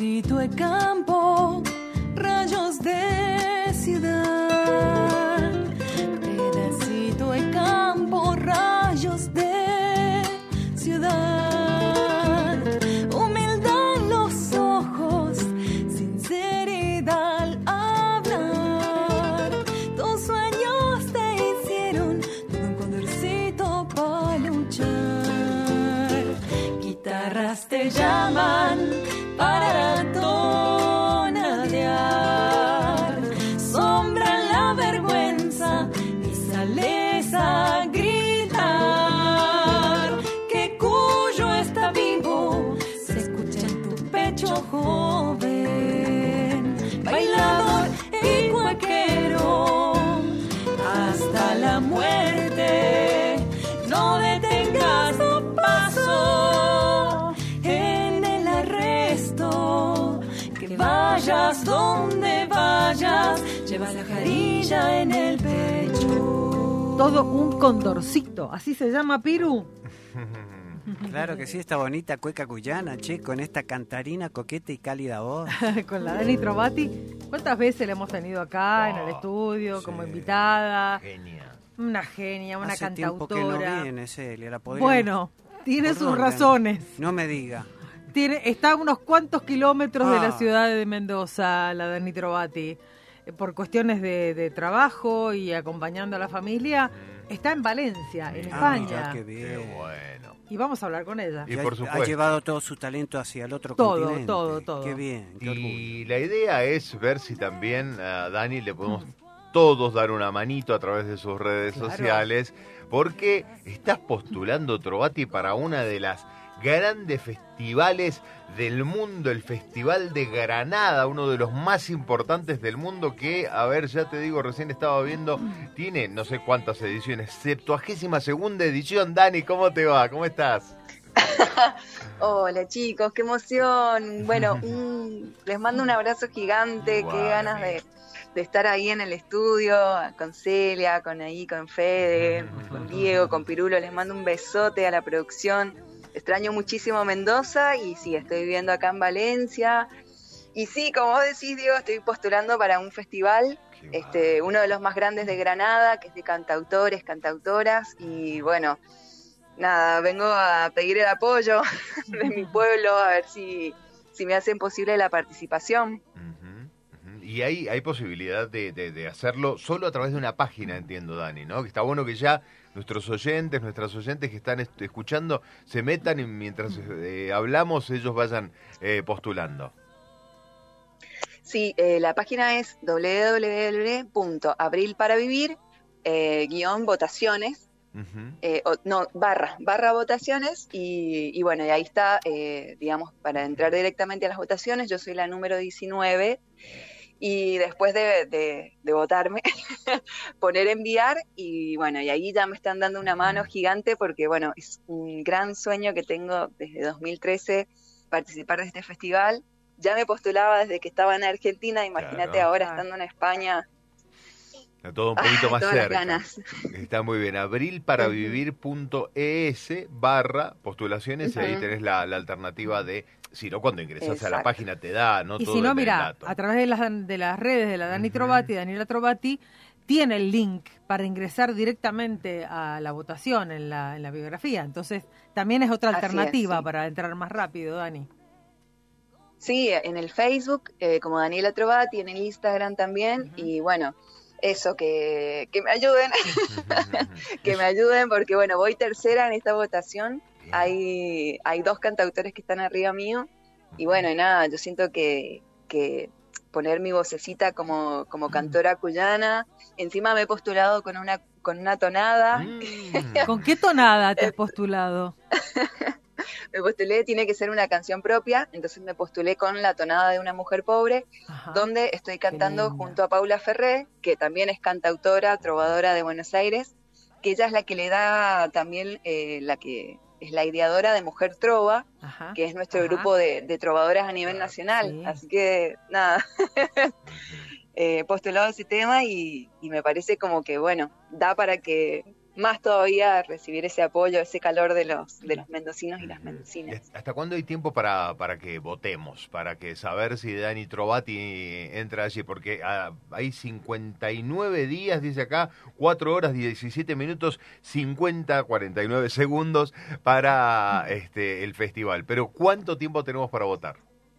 pedacito de campo, rayos de ciudad. Pedacito de campo, rayos de ciudad. Humildad en los ojos, sinceridad al hablar. Tus sueños te hicieron todo un condorcito para luchar. Guitarras te llaman para tonadear. Sombra en la vergüenza y sales a gritar. Que Cuyo está vivo, se escucha en tu pecho joven. Bailador y cuequero, hasta la muerte. No detengas tu paso en el arresto. Que vayas donde vayas, lleva la jarilla en el pecho. Todo un condorcito, ¿así se llama, Piru? Claro que sí, esta bonita cueca cuyana, che, con esta cantarina coqueta y cálida voz. Con la Dani Trovati. ¿Cuántas veces la hemos tenido acá en el estudio sí. como invitada? Genia. Una genia, una Hace cantautora. tiempo que no viene, Celia, la podríamos... Bueno, tiene ¿Por sus dónde? razones. No me diga. Está a unos cuantos kilómetros de la Ah. ciudad de Mendoza, la Dani Trovati. Por cuestiones de trabajo y acompañando a la familia, está en Valencia, en España. Mirá qué bien. Qué bueno. Y vamos a hablar con ella. Y ha, por ha supuesto. llevado todo su talento hacia el otro Todo, continente. todo. Qué bien, qué orgullo. Y la idea es ver si también a Dani le podemos todos dar una manito a través de sus redes Claro. sociales, porque estás postulando, Trovati, para una de las grandes festivales del mundo, el Festival de Granada, uno de los más importantes del mundo que, a ver, ya te digo, recién estaba viendo, tiene no sé cuántas ediciones, 72ª edición. Dani, ¿cómo te va? ¿Cómo estás? Hola chicos, qué emoción. Bueno, les mando un abrazo gigante, qué ganas de estar ahí en el estudio, con Celia, con Fede, con Diego, con Pirulo. Les mando un besote a la producción. Extraño muchísimo Mendoza y sí, estoy viviendo acá en Valencia. Y sí, como vos decís, Diego, estoy postulando para un festival, uno de los más grandes de Granada, que es de cantautores, cantautoras, y bueno, nada, vengo a pedir el apoyo de mi pueblo, a ver si me hacen posible la participación. Y hay posibilidad de hacerlo solo a través de una página, entiendo, Dani, ¿no? Que está bueno que ya nuestras oyentes que están escuchando se metan y mientras hablamos ellos vayan postulando. Sí, la página es www.abrilparavivir-votaciones, barra votaciones, y bueno, y ahí está, digamos, para entrar directamente a las votaciones. Yo soy la número 19, y después de votarme, poner enviar, y bueno, y ahí ya me están dando una mano gigante, porque bueno, es un gran sueño que tengo desde 2013, participar de este festival. Ya me postulaba desde que estaba en Argentina, imagínate ahora estando en España. Está todo un poquito más todas las cerca. ganas. Está muy bien. abrilparavivir.es/postulaciones, y ahí tenés la alternativa de, si no, cuando ingresás a la página te da, no y todo si no, el mira, dato. a través de las redes de la Dani Trovati, Daniela Trovati, tiene el link para ingresar directamente a la votación en la biografía. Entonces, también es otra alternativa para entrar más rápido, Dani. Sí, en el Facebook, como Daniela Trovati, en el Instagram también, y bueno, eso, que me ayuden, que me ayuden, porque bueno, voy tercera en esta votación. Hay 2 cantautores que están arriba mío, y bueno, y nada, yo siento que poner mi vocecita como cantora cuyana, encima me he postulado con una tonada. ¿Con qué tonada te has postulado? Me postulé, tiene que ser una canción propia, entonces me postulé con la tonada de una mujer pobre, donde estoy cantando junto a Paula Ferré, que también es cantautora, trovadora de Buenos Aires, que ella es la que le da también, la que es la ideadora de Mujer Trova, que es nuestro grupo de trovadoras a nivel nacional. Así que, nada, postulado ese tema y me parece como que, bueno, da para que más todavía recibir ese apoyo, ese calor de los mendocinos y las mendocinas. ¿Hasta cuándo hay tiempo para que votemos? Para que saber si Dani Trovati entra allí, porque hay 59 días, dice acá, 4 horas, 17 minutos, 49 segundos para el festival. Pero ¿cuánto tiempo tenemos para votar?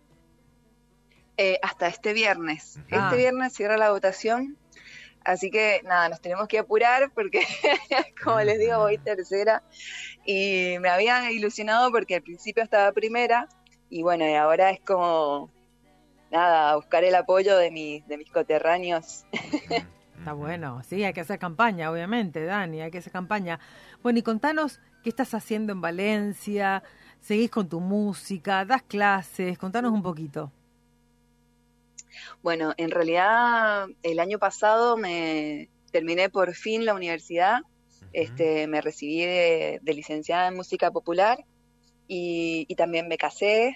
Hasta este viernes. Este viernes cierra la votación, así que nada, nos tenemos que apurar porque, como les digo, voy tercera y me había ilusionado porque al principio estaba primera y bueno, y ahora es como, nada, buscar el apoyo de mis coterráneos. Está bueno, sí, hay que hacer campaña, obviamente, Dani, hay que hacer campaña. Bueno, y contanos qué estás haciendo en Valencia, seguís con tu música, das clases, contanos un poquito. Bueno, en realidad el año pasado me terminé por fin la universidad, me recibí de licenciada en música popular y también me casé,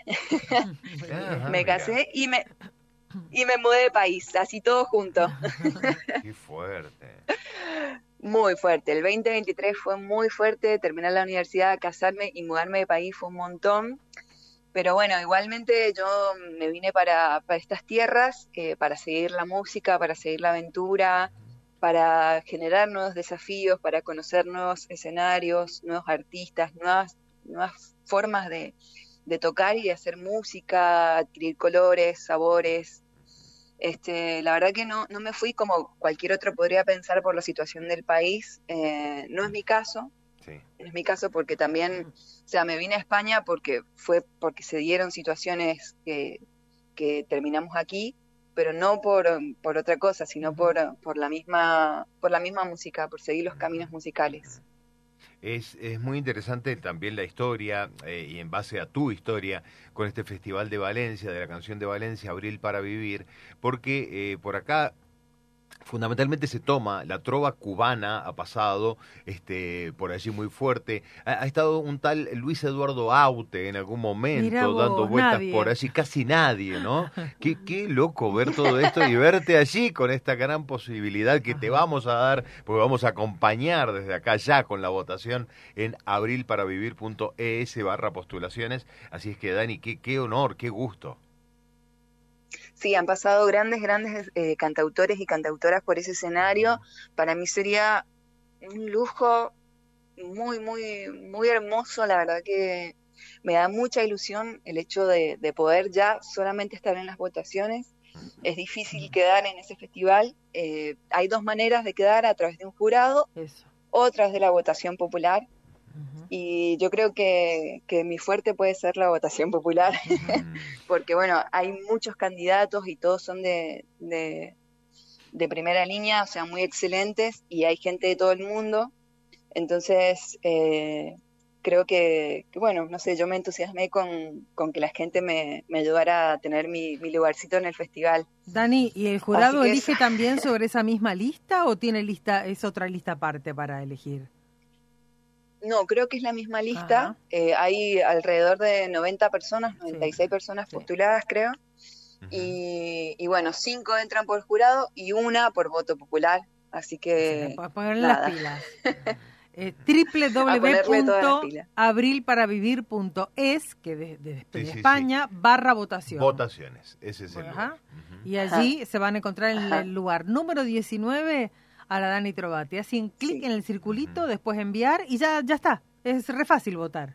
me casé y me mudé de país, así todo junto. Qué fuerte. Muy fuerte, el 2023 fue muy fuerte, terminar la universidad, casarme y mudarme de país fue un montón. Pero bueno, igualmente yo me vine para estas tierras, para seguir la música, para seguir la aventura, para generar nuevos desafíos, para conocer nuevos escenarios, nuevos artistas, nuevas formas de tocar y de hacer música, adquirir colores, sabores. La verdad que no me fui como cualquier otro podría pensar por la situación del país. No es mi caso. Sí. No es mi caso porque también, o sea, me vine a España porque se dieron situaciones que terminamos aquí, pero no por otra cosa, sino por la misma música, por seguir los caminos musicales. Es muy interesante también la historia, y en base a tu historia, con este Festival de Valencia, de la canción de Valencia, Abril para Vivir, porque por acá fundamentalmente se toma, la trova cubana ha pasado por allí muy fuerte. Ha estado un tal Luis Eduardo Aute en algún momento dando vueltas por allí, casi nadie, ¿no? Qué loco ver todo esto y verte allí con esta gran posibilidad que te vamos a dar, porque vamos a acompañar desde acá ya con la votación en abrilparavivir.es/postulaciones. Así es que, Dani, qué honor, qué gusto. Sí, han pasado grandes cantautores y cantautoras por ese escenario. Para mí sería un lujo muy, muy, muy hermoso. La verdad que me da mucha ilusión el hecho de poder ya solamente estar en las votaciones. Es difícil quedar en ese festival. Hay 2 maneras de quedar: a través de un jurado o a través de la votación popular. Y yo creo que mi fuerte puede ser la votación popular, porque bueno, hay muchos candidatos y todos son de primera línea, o sea, muy excelentes, y hay gente de todo el mundo. Entonces, creo que bueno, no sé, yo me entusiasmé con que la gente me ayudara a tener mi lugarcito en el festival. Dani, ¿y el jurado elige también sobre esa misma lista o es otra lista aparte para elegir? No, creo que es la misma lista. Hay alrededor de 90 personas, 96 personas postuladas, creo. Y bueno, 5 entran por jurado y 1 por voto popular. Así que para ponerle las pilas. www.abrilparavivir.es, que de España, /votación. Votaciones, ese es el lugar. Y allí se van a encontrar en el lugar número 19 a la Dani Trovati. Hacen clic en el circulito, después enviar y ya está. Es re fácil votar.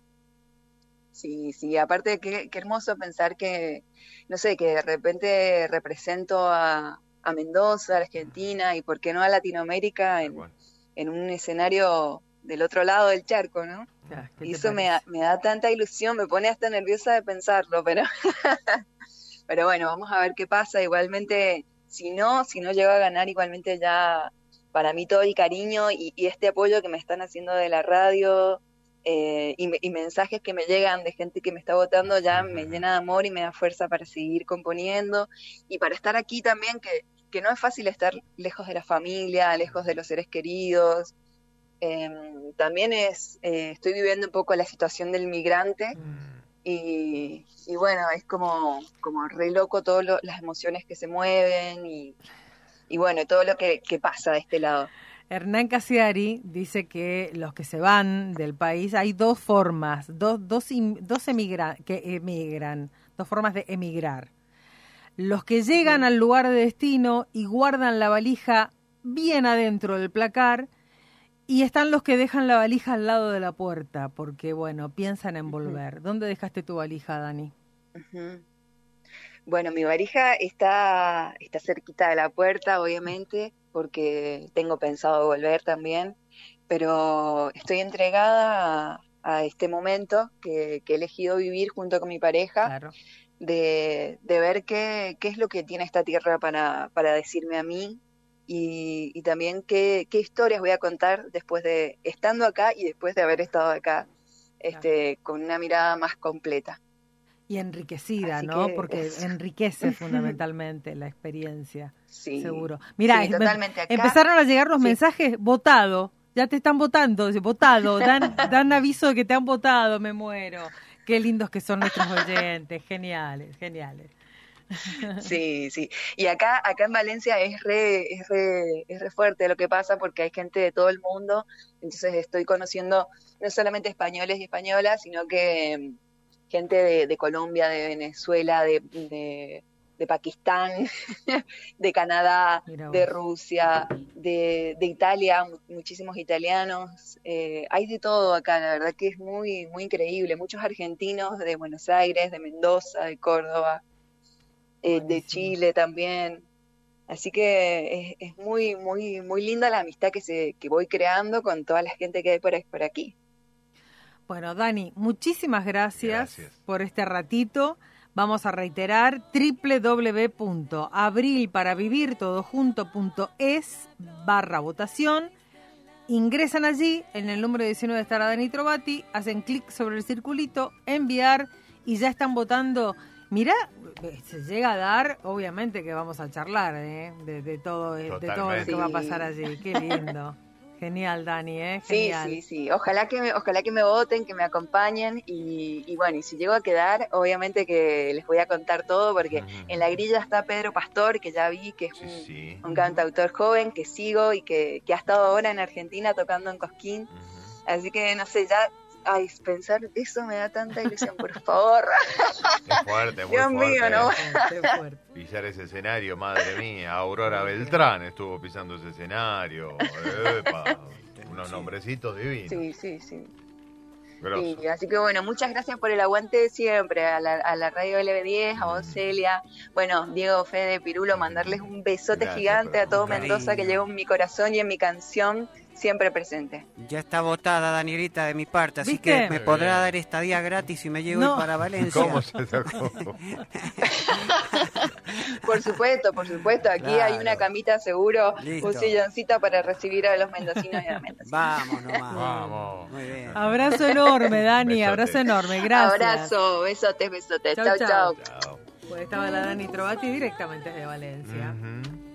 Sí, aparte qué hermoso pensar que, no sé, que de repente represento a Mendoza, a Argentina y por qué no a Latinoamérica en un escenario del otro lado del charco, ¿no? Y eso me da tanta ilusión, me pone hasta nerviosa de pensarlo, pero bueno, vamos a ver qué pasa. Igualmente, si no llego a ganar, igualmente ya para mí todo el cariño y este apoyo que me están haciendo de la radio y mensajes que me llegan de gente que me está votando ya me llena de amor y me da fuerza para seguir componiendo y para estar aquí también, que no es fácil estar lejos de la familia, lejos de los seres queridos. También estoy viviendo un poco la situación del migrante. Y bueno, es como re loco todas las emociones que se mueven y bueno, todo lo que pasa de este lado. Hernán Casiari dice que los que se van del país, hay dos formas, dos formas de emigrar. Los que llegan al lugar de destino y guardan la valija bien adentro del placar, y están los que dejan la valija al lado de la puerta, porque, bueno, piensan en volver. ¿Dónde dejaste tu valija, Dani? Bueno, mi valija está cerquita de la puerta, obviamente, porque tengo pensado volver también, pero estoy entregada a este momento que he elegido vivir junto con mi pareja, Claro. de ver qué es lo que tiene esta tierra para decirme a mí, y también qué historias voy a contar después de estando acá y después de haber estado acá, con una mirada más completa. Y enriquecida, Así ¿no? que Porque enriquece fundamentalmente la experiencia, Sí, seguro. Mira, sí, totalmente. Acá, empezaron a llegar los sí. mensajes, votado, ya te están votando, dice, votado, dan aviso de que te han votado, me muero. Qué lindos que son nuestros oyentes, geniales. Sí, sí. Y acá en Valencia es re fuerte lo que pasa, porque hay gente de todo el mundo, entonces estoy conociendo no solamente españoles y españolas, sino que gente de Colombia, de Venezuela, de Pakistán, de Canadá, de Rusia, de Italia, muchísimos italianos. Hay de todo acá, la verdad que es muy, muy increíble. Muchos argentinos de Buenos Aires, de Mendoza, de Córdoba. De Chile también. Así que es muy, muy, muy linda la amistad que voy creando con toda la gente que hay por aquí. Bueno, Dani, muchísimas gracias por este ratito. Vamos a reiterar www.abrilparavivirtodojunto.es/votación. Ingresan allí, en el número 19 estará Dani Trovati, hacen clic sobre el circulito, enviar, y ya están votando. Mirá, se llega a dar, obviamente que vamos a charlar de todo lo que va a pasar allí. Qué lindo. Genial, Dani, Genial. Sí. Ojalá que me voten, que me acompañen, y bueno, y si llego a quedar, obviamente que les voy a contar todo, porque en la grilla está Pedro Pastor, que ya vi que es un cantautor joven que sigo y que ha estado ahora en Argentina tocando en Cosquín. Así que no sé, ya pensar eso me da tanta ilusión, por favor. Es fuerte, muy Dios fuerte. mío, ¿no? Pisar ese escenario, madre mía. Aurora Beltrán estuvo pisando ese escenario. Epa, unos nombrecitos divinos. Sí. Grosso. Sí, así que bueno, muchas gracias por el aguante de siempre, a la radio LB10, a vos, Celia, bueno, Diego, Fede, Pirulo, mandarles un besote gigante a todo Mendoza, que llevo en mi corazón y en mi canción siempre presente. Ya está votada, Danielita, de mi parte, así ¿Viste? que me podrá dar estadía gratis si me llego a ir para Valencia. ¿Cómo se sacó? Por supuesto, aquí Claro. hay una camita seguro, Listo. un silloncito para recibir a los mendocinos y a las mendocinas. Vamos nomás. Vamos. Muy bien. Abrazo enorme, Dani, Besote. abrazo enorme, gracias. Abrazo, besotes. Chau, Chau, chau. chau. Chao. Pues estaba la Dani Trovati directamente desde Valencia. Ujú.